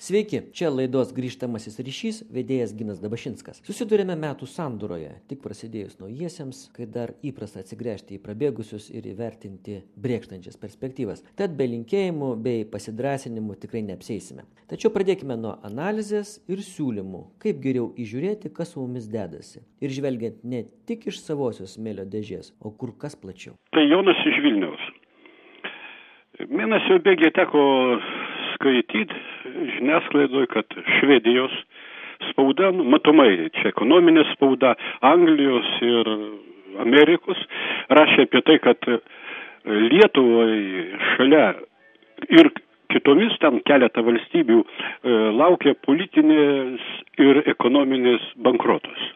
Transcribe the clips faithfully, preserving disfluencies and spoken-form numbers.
Sveiki, čia laidos grįžtamasis ryšys, vedėjas Ginas Dabašinskas. Susidurėme metų sandūroje, tik prasidėjus naujiesiems, kai dar įprasta atsigręžti į prabėgusius ir įvertinti brėkštančias perspektyvas. Tad be linkėjimų bei pasidrąsinimų tikrai neapsėsime. Tačiau pradėkime nuo analizės ir siūlymų, kaip geriau įžiūrėti, kas su mumis dedasi. Ir žvelgiant ne tik iš savosios smėlio dėžės, o kur kas plačiau. Tai Jonas iš Vilniaus. Mėnesio bėgyje teko skaityti žiniasklaidoje, kad Švedijos spauda, matomai čia ekonominė spauda, Anglijos ir Amerikos, rašė apie tai, kad Lietuvoje šalia ir kitomis ten keletą valstybių laukia politinės ir ekonominės bankrotos.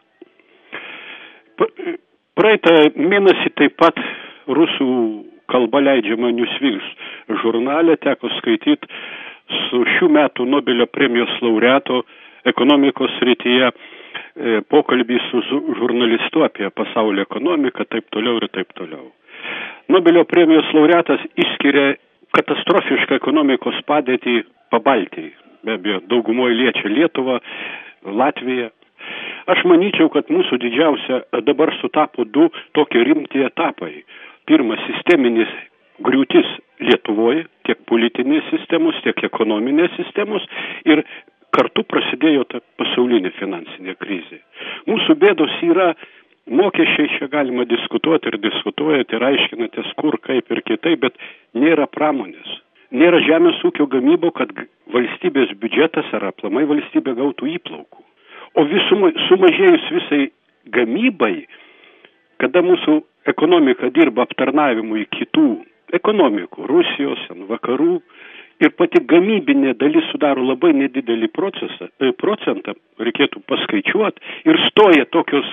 Praeitą mėnesį taip pat rusų kalba leidžiama Newsweek žurnale teko skaityti su šių metų Nobelio premijos laureato ekonomikos srityje e, pokalbį su žurnalistu apie pasaulio ekonomiką, taip toliau ir taip toliau. Nobelio premijos laureatas išskiria katastrofišką ekonomikos padėtį Pabaltijai. Be abejo, daugumoje liečia Lietuvą, Latviją. Aš manyčiau, kad mūsų didžiausia dabar sutapo du tokie rimti etapai. Pirmas, sisteminis griūtis Lietuvoje, tiek politinės sistemos, tiek ekonominės sistemos, ir kartu prasidėjo ta pasaulinė finansinė krizė. Mūsų bėdos yra mokesčiai, čia galima diskutuoti ir diskutuojate ir aiškinatės kur, kaip ir kitaip, bet nėra pramonės. Nėra žemės ūkio gamybo, kad valstybės biudžetas ar aplamai valstybė gautų įplaukų. O visumai, sumažėjus visai gamybai, kada mūsų ekonomika dirba aptarnavimui kitų ekonomikų, Rusijos, vakarų, ir pati gamybinė dalis sudaro labai nedidelį procesą, procentą, reikėtų paskaičiuoti, ir stoja tokios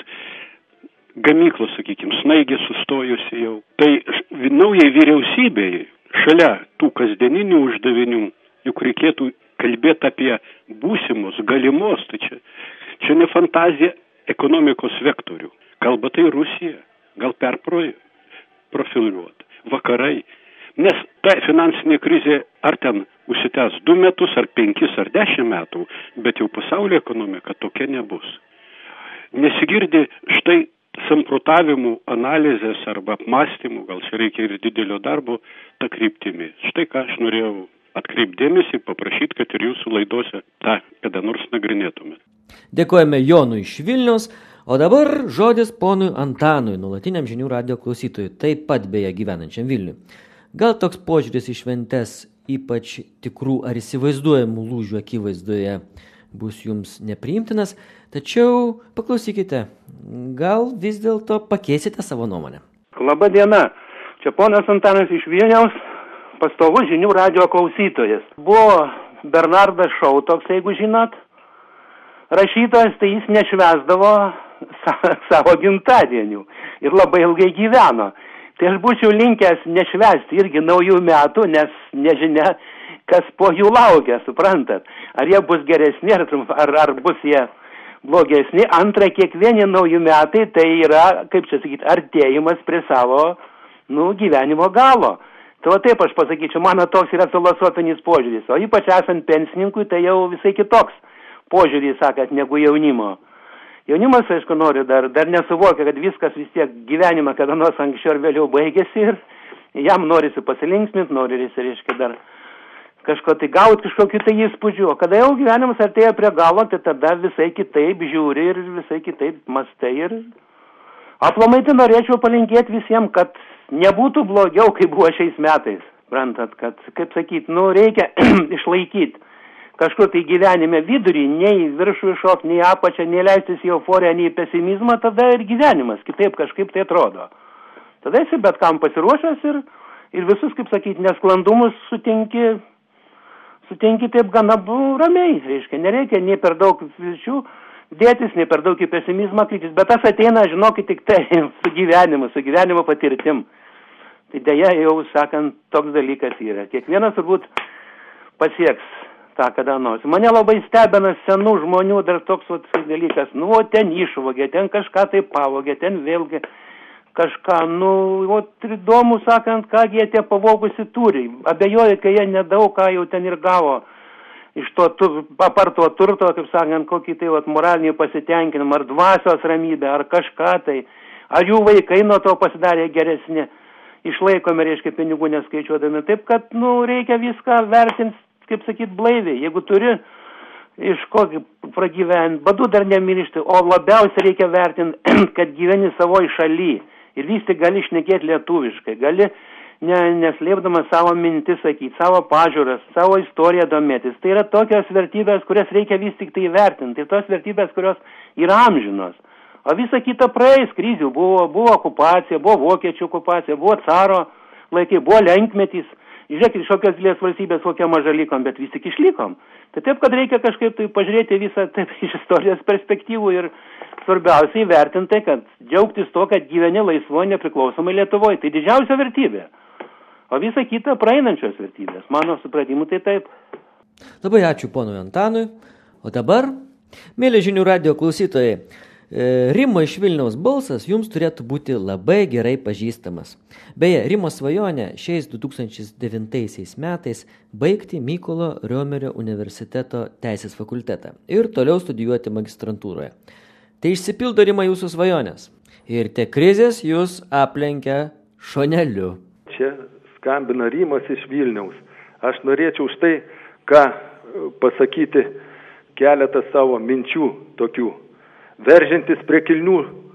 gamyklos, sakykime, snaigė sustojusi jau. Tai naujai vyriausybei, šalia tų kasdieninių uždavinių, juk reikėtų kalbėti apie būsimus, galimos, tai čia, čia ne fantazija ekonomikos vektorių. Kalba tai Rusija, gal perprofiliuoti, vakarai. Nes ta finansinė krizė ar ten užsitęs du metus, ar penkis, ar dešimt metų, bet jau pasaulio ekonomika tokia nebus. Nesigirdi štai samprotavimų, analizės arba apmąstymų, gal čia reikia ir didelio darbo, ta kryptimi. Štai ką aš norėjau atkreipdėmėsi, paprašyti, kad ir jūsų laidose tą kada nors nagrinėtume. Dėkojame Jonui iš Vilniaus, o dabar žodis ponui Antanui, nuolatiniam žinių radijo klausytojui, taip pat beje gyvenančiam Vilniui. Gal toks požiūris į šventes, ypač tikrų ar įsivaizduojamų lūžių akivaizdoje, bus jums nepriimtinas, tačiau paklausykite, gal vis dėlto pakeisite savo nuomonę. Labą dieną, čia ponas Antanas iš Vilniaus, pastovus žinių radijo klausytojas. Buvo Bernardas Šau toks, jeigu žinot, rašytojas, tai jis nešvesdavo savo gimtadienių ir labai ilgai gyveno. Tai aš būčiau linkęs nešvesti irgi naujų metų, nes nežinia, kas po jų laukia, suprantat. Ar jie bus geresni, ar, ar, ar bus jie blogesni. Antra, kiekvieni naujų metai tai yra, kaip čia sakyti, artėjimas prie savo nu, gyvenimo galo. Tai va taip aš pasakyčiau, mano toks yra filosofinis požiūris. O ypač esant pensininkui, tai jau visai kitoks požiūris, sakat, negu jaunimo. Jaunimas, aišku, nori, dar, dar nesuvokia, kad viskas vis tiek gyvenimą kada nors anksčiau ar vėliau baigėsi ir jam norisi pasilinksminti, nori, reiškia, dar kažko tai gauti, kažkokių tai įspūdžių. O kada jau gyvenimas artėja prie galo, tai tada visai kitaip žiūri ir visai kitaip mastai. Ir aplamai tai norėčiau palinkėti visiems, kad nebūtų blogiau, kaip buvo šiais metais. Prantat, kad, kaip sakyti, nu, reikia išlaikyti kažkur tai gyvenime vidurį, nei viršų iššok, nei apačią, nei leistis į euforiją, nei pesimizmą, tada ir gyvenimas kitaip kažkaip tai atrodo. Tada esi bet kam pasiruošęs ir, ir visus, kaip sakyti, nesklandumus sutinki, sutinki taip gana ramiai, reiškia, nereikia nei per daug vilčių dėtis, nei per daug į pesimizmą krytis, bet tas ateina, žinokit, tik tai su gyvenimu, su gyvenimo patirtim. Tai dėja, jau sakant, toks dalykas yra. Kiekvienas turbūt pasieks tą kada nors. Mane labai stebina senų žmonių dar toks vat, dalykas, nu, o ten išvogė, ten kažką tai pavogė, ten vėlgi kažką, nu, o įdomu sakant, ką jie tie pavogusi turi. Abejoju, kai jie nedaug ką jau ten ir gavo iš to, tu, apart to turto, kaip sakant, kokį tai vat, moralinį pasitenkinimą, ar dvasios ramybę, ar kažką tai, ar jų vaikai nuo to pasidarė geresni, išlaikomi, reiškia, pinigų neskaičiuodami. Taip, kad, nu, reikia viską vertinti, kaip sakyt, blaiviai. Jeigu turi iš kokį pragyventi, badu dar nemiršti, o labiausiai reikia vertinti, kad gyveni savoj šaly ir vis tik gali šnekėti lietuviškai, gali ne, neslėpdamas savo mintis sakyti, savo pažiūras, savo istoriją domėtis. Tai yra tokios vertybės, kurias reikia vis tik tai vertinti. Ir tos vertybės, kurios yra amžinos. O visa kita praeis krizių. Buvo, buvo okupacija, buvo vokiečių okupacija, buvo caro laikai, buvo lenkmetys. Žiūrėkit, iš kokios didelės valstybės kokią mažą likom, bet vis tik išlikom. Tai taip, kad reikia kažkaip tai pažiūrėti visą taip, iš istorijos perspektyvų ir svarbiausiai vertinti, kad džiaugtis to, kad gyveni laisvoje nepriklausomai Lietuvoje. Tai didžiausia vertybė. O visa kita praeinančios vertybės. Mano supratimu tai taip. Labai ačiū ponui Antanui. O dabar, mėly žinių radijo klausytojai, Rimo iš Vilniaus balsas jums turėtų būti labai gerai pažįstamas. Beje, Rimo svajonė šiais du tūkstančiai devintaisiais metais baigti Mykolo Riomerio universiteto teisės fakultetą ir toliau studijuoti magistrantūroje. Tai išsipildo, Rima, jūsų svajonės. Ir te krizės jūs aplenkia šoneliu. Čia skambina Rimas iš Vilniaus. Aš norėčiau štai ką pasakyti keletą savo minčių tokių. Veržintis prie kilnių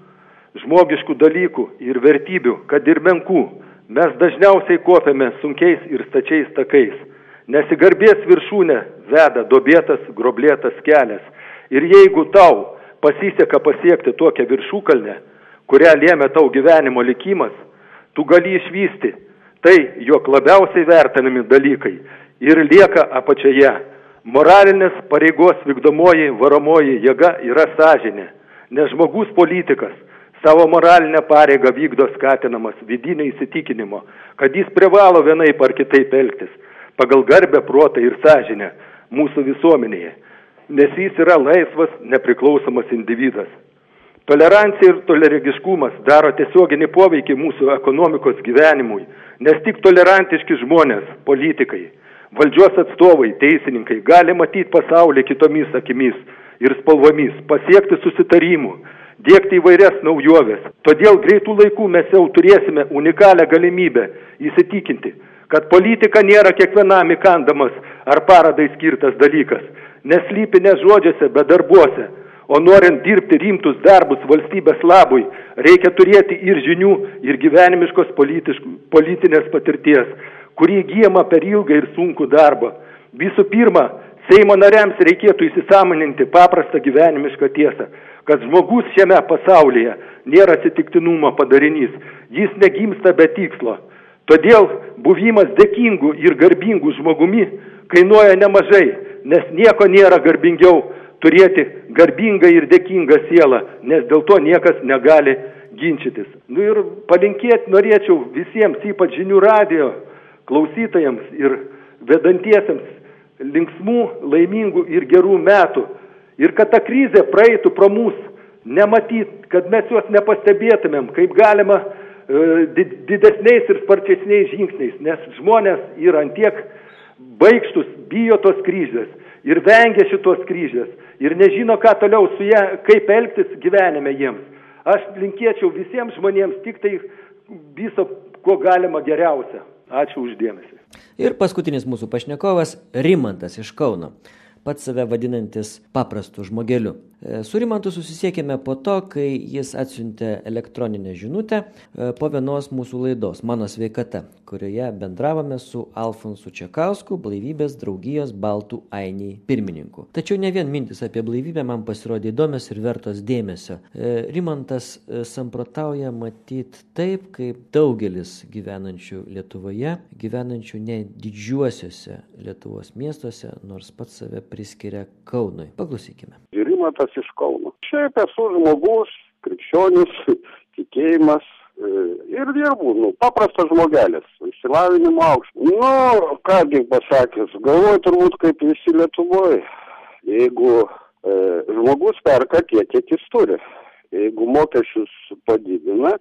žmogiškų dalykų ir vertybių, kad ir menkų, mes dažniausiai kopiame sunkiais ir stačiais takais. Nesigarbės viršūnė veda dobėtas, groblėtas kelias. Ir jeigu tau pasiseka pasiekti tokią viršūkalnę, kurią lėmė tau gyvenimo likimas, tu gali išvysti tai, jog labiausiai vertinami dalykai ir lieka apačioje. Moralinės pareigos vykdomoji varomoji jėga yra sąžinė, nes žmogus politikas savo moralinę pareigą vykdo skatinamas vidinio įsitikinimo, kad jis privalo vienaip ar kitaip elgtis pagal garbę, protą ir sąžinę mūsų visuomenėje, nes jis yra laisvas, nepriklausomas individas. Tolerancija ir toleragiškumas daro tiesioginį poveikį mūsų ekonomikos gyvenimui, nes tik tolerantiški žmonės, politikai, valdžios atstovai, teisininkai gali matyti pasaulį kitomis akimis ir spalvomis, pasiekti susitarimų, dėkti įvairias naujovės. Todėl greitų laikų mes jau turėsime unikalią galimybę įsitikinti, kad politika nėra kiekvienam įkandamas ar paradai skirtas dalykas, neslypi ne žodžiuose, bet darbuose. O norint dirbti rimtus darbus valstybės labui, reikia turėti ir žinių, ir gyvenimiškos politinės patirties, kurį įgyjama per ilgą ir sunkų darbą. Visų pirma, Seimo nariams reikėtų įsisąmoninti paprastą gyvenimišką tiesą, kad žmogus šiame pasaulyje nėra atsitiktinumo padarinys, jis negimsta be tikslo. Todėl buvimas dėkingų ir garbingų žmogumi kainuoja nemažai, nes nieko nėra garbingiau turėti garbingą ir dėkingą sielą, nes dėl to niekas negali ginčytis. Nu ir palinkėti norėčiau visiems, ypač žinių radijo klausytojams ir vedantiesiems linksmų, laimingų ir gerų metų. Ir kad ta krizė praeitų pro mus, nematyt, kad mes juos nepastebėtumėm, kaip galima e, didesniais ir sparčesniais žingsniais, nes žmonės yra antiek baikštus, bijo tos krizės ir vengia šitos krizės ir nežino, ką toliau su ją, kaip elgtis gyvenime jiems. Aš linkėčiau visiems žmonėms tik tai viso, ko galima geriausia. Ačiū uždėmesį. Ir paskutinis mūsų pašnekovas Rimantas iš Kauno, pats save vadinantis paprastu žmogeliu. Su Rimantu susisiekėme po to, kai jis atsiuntė elektroninę žinutę po vienos mūsų laidos Mano sveikata, kurioje bendravome su Alfonsu Čekausku, Blaivybės draugijos Baltų ainiai pirmininku. Tačiau ne vien mintis apie blaivybę man pasirodė įdomios ir vertos dėmesio. Rimantas samprotauja matyt taip, kaip daugelis gyvenančių Lietuvoje, gyvenančių ne didžiuosiuose Lietuvos miestuose, nors pats save priskiria Kaunui. Paklausykime. Rimantas iš Kauno. Šiaip esu žmogus, krikščionis, tikėjimas ir dirbu, nu, paprastas žmogelis, išsilavinimo aukštą. Nu, kągi pasakęs, galvoju turbūt kaip visi Lietuvoje. Jeigu e, žmogus perka tiek, kiek jis turi. Jeigu mokesčius padidina,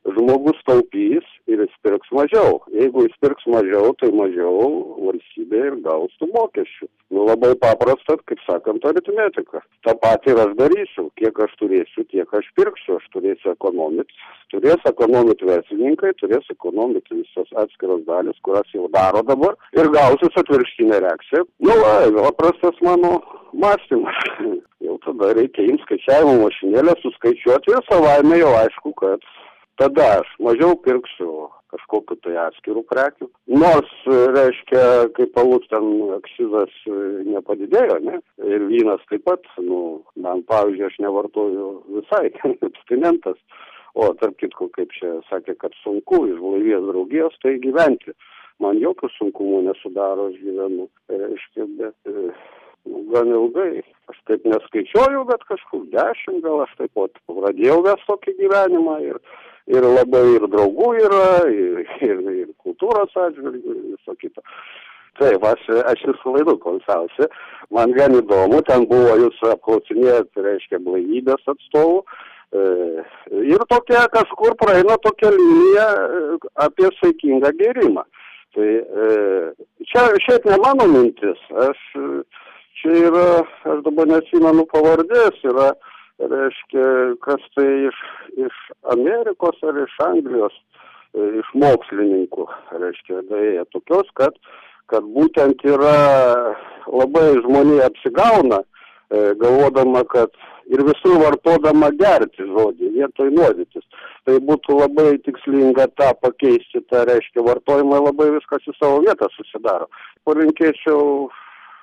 žmogus taupys ir jis pirks mažiau. Jeigu jis pirks mažiau, tai mažiau valstybė ir gaus tų mokesčių. Nu, labai paprasta, kaip sakant, aritmetika. Ta pati ir aš darysiu. Kiek aš turėsiu, tiek aš pirksiu. Aš turėsiu ekonomiti. Turės ekonomiti verslininkai, turės ekonomiti visos atskiros dalis, kurias jau daro dabar. Ir gausis atvirkštinė reakcija. Nu, paprastas mano mąstymas. Jau tada reikia imti skaičiavimo mašinėlę, suskaičiuoti ir savaime jau aišku, kad tada aš mažiau pirksiu kažkokiu tai atskirų prekių. Nors, reiškia, kaip alus ten akcizas nepadidėjo, ne? Ir vynas taip pat, nu, man, pavyzdžiui, aš nevartoju visai, abstinentas. O, tarp kitko, kaip čia sakė, kad sunku iš blaivės draugijos, tai gyventi. Man jokių sunkumų nesudaro, aš gyvenu, reiškia, bet nu, gan ilgai. Aš taip neskaičiuoju, bet kažkur dešimt, gal aš taip pat pradėjau ves tokį gyvenimą ir Ir labai ir draugų yra, ir, ir, ir kultūros atžvilgių, ir viso kito. Taip, aš, aš visų laidų klausausi. Man gan įdomu, ten buvo jūs apklausinėjat, reiškia, blaivybės atstovų. E, ir tokia kažkur praeina tokia linija apie saikingą gėrimą. Tai e, čia šiaip ne mano mintis. Aš, čia yra, aš dabar neatsimenu pavardės, yra reiškia, kas tai iš, iš Amerikos ar iš Anglijos, iš mokslininkų, reiškia, dėja tokios, kad, kad būtent yra labai žmonija apsigauna, galvodama, kad ir visur vartodama gerti žodį, vietoj nuodytis. Tai būtų labai tikslinga tą pakeisti, tą reiškia, vartojimą labai viskas į savo vietą susidaro. Palinkėčiau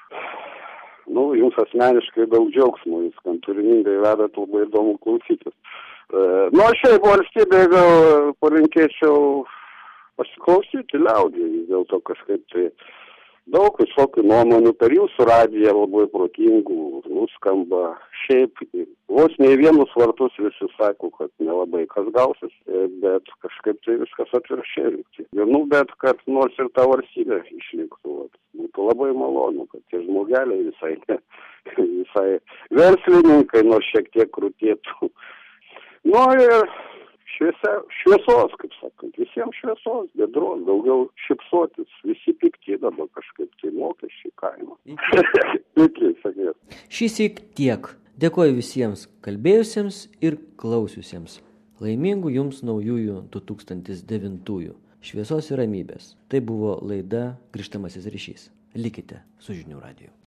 Nu, jums asmeniškai daug džiaugsmų, jūs gan turiningai vedat, labai įdomu klausytis. E, nu, aš šiaip valstybėje gal palinkėčiau pasiklausyti liaudį, dėl to kažkaip tai daug visokių nuomonių per jūsų radiją labai protingų nuskamba. Šiaip vos ne vienus vartus visi sako, kad nelabai kas gausis, bet kažkaip tai viskas atvirkščiai. Vienu, bet kad nors ir ta valstybė išliktų. Būtų labai malonu, kad tie žmogeliai visai, visai verslininkai nors šiek tiek krūtėtų. Nu ir šviesia, šviesos, kaip sakant, visiems šviesos, bedros, daugiau šipsotis, visi pikti dabar kažkaip tai mokesčiai kaimo. Iki, sakės. Šįsyk tiek. Dėkoju visiems kalbėjusiems ir klausiusiems. Laimingų jums naujųjų du tūkstantis devintųjų. Šviesos ir ramybės. Tai buvo laida Grįžtamasis ryšys. Likite su Žinių radiju.